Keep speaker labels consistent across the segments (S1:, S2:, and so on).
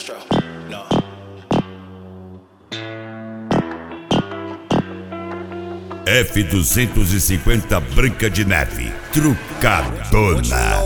S1: Castro. No.
S2: F-250 Branca de Neve, trucadona.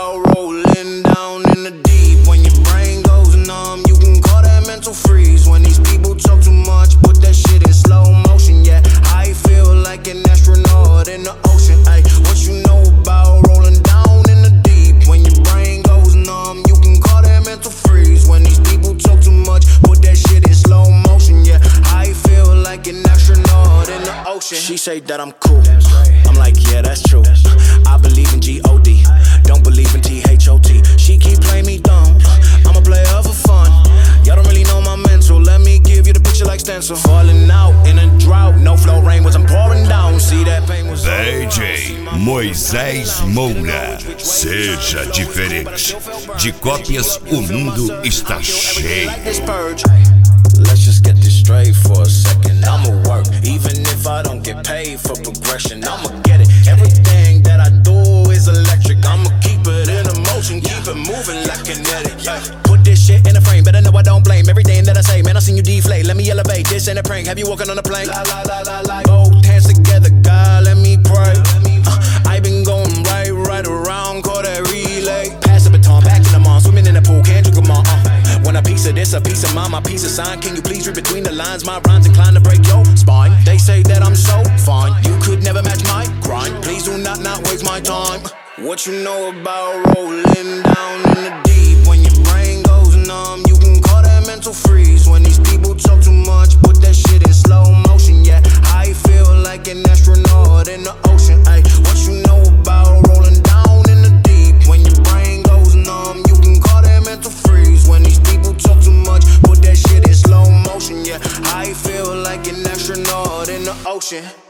S1: Freeze when these people talk too much, put that shit in slow motion. Yeah, I feel like an astronaut in the ocean. Ay, what you know about rolling down in the deep? When your brain goes numb, you can call that mental freeze. When these people talk too much, put that shit in slow motion. Yeah, I feel like an astronaut in the ocean. She say that I'm cool, I'm like, yeah, that's true. I believe in G-O-D, don't believe in T-H-O-T. She keep playing me dumb, I'm a player for fun. Y'all don't really know my mental, let me give you the picture like stencil. Falling out in a drought, no flow rain was I'm pouring down. See that pain was
S2: DJ Moisés Moura, seja diferente. De cópias o mundo está cheio.
S1: Let's just get this straight for a second. I'ma work, even if I don't get paid for progression. I'ma get it, everything that I do is electric. I'ma keep it in a motion, keep it moving like kinetic. Put this shit in a frame, better know I don't blame everything that I say. Man, I seen you deflate, let me elevate. This ain't a prank, have you walking on a plane? Both hands together, God, let me pray. I been going right around, call that relay. Pass the baton, back in the mall, swimming in the pool, can't drink them all. Want a piece of this, a piece of mine, my piece of sign. Can you please read between the lines? My rhymes inclined to break your spine. They say that I'm so fine, you could never match my grind. Please do not waste my time. What you know about rolling down in the deep? When your brain goes numb, you can call that mental freeze. When these people talk too much, put that shit in slow motion. Yeah, I feel like an astronaut in the ocean. Ay, what you know about rolling down in the deep? When your brain goes numb, you can call that mental freeze. When these people talk too much, put that shit in slow motion. Yeah, I feel like an astronaut in the ocean.